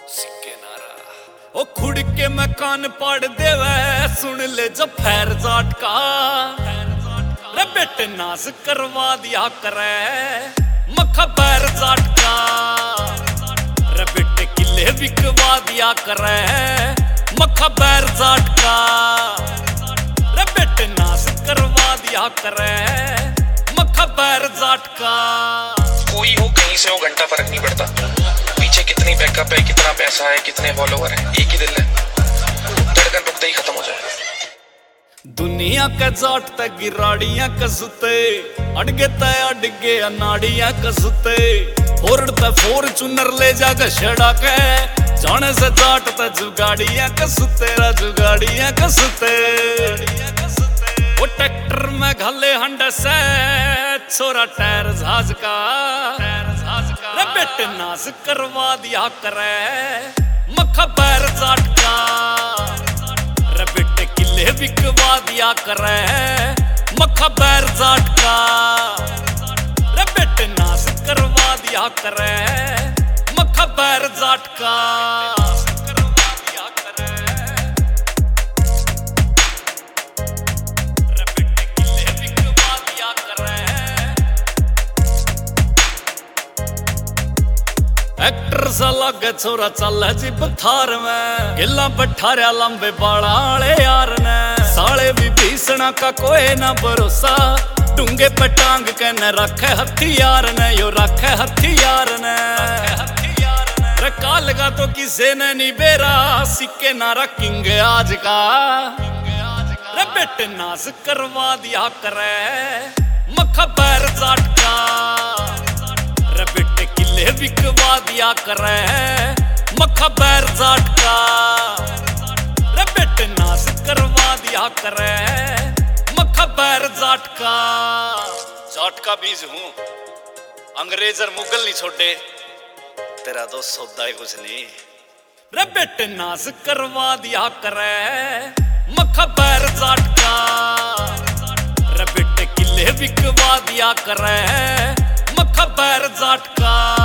सिक्के नारा ओ खुड़ के मैं कान पाड़ देवे सुन ले जब फैर जाट का रे बेटे नास करवा दिया करे मखा पैर जाट का रे बेटे किले बिकवा दिया करे मखा पैर जाट का रे बेटे नास करवा दिया करे मखा पैर जाट का। कोई हो कहीं से हो घंटा फर्क नहीं पड़ता, पीछे कितनी बैकअप है, कितना पैसा है, कितने फॉलोवर है, एक ही दिल है, धड़कन रुकते ही खत्म हो जाए। दुनिया के जाट ते गिराड़ियां कसुते अड़गे ते अड़गे अनाड़ियां कसुते फोरड़ ते फॉर्च्यूनर ले जाके छड़ा के जाने से जाट ते जुगाड़ियां कसुते रा जुगाड़ियां कसुते वो ट्रैक्टर में घले हंड से छोरा टायर झाज का रे बेटे नास करवा दिया करे मखा पैर जाट का रे बेटे किले बिकवा दिया करे मखा पैर जाट का रे बेटे नास करवा दिया करे मखा पैर जाट का। एक्टर सा लागे छोरा चल जी बथार में गिला बठारिया लंबे बाड़ा आले यार ने साले भी भीषणा का कोई ना भरोसा डूंगे पे टांग के न रखे हथियार ने यो रखे हथियार ने रे काल का तो किसे ने नहीं बेरा सिक्के नारा किंग आज का रे बेटे नास करवा दिया करे मखा पैर जाट का रे बेटे किले बिकवा दिया करे मखा पैर जाट का रे बेटे नास करवा दिया करे मखा पैर जाट का। जाट का बीज हूँ अंग्रेज और मुगल नहीं छोड़े तेरा तो सौदा ही कुछ नहीं रे बेटे नास करवा दिया करे मखा पैर जाट का रे बेटे किले बिकवा दिया करे मखा पैर जाट का।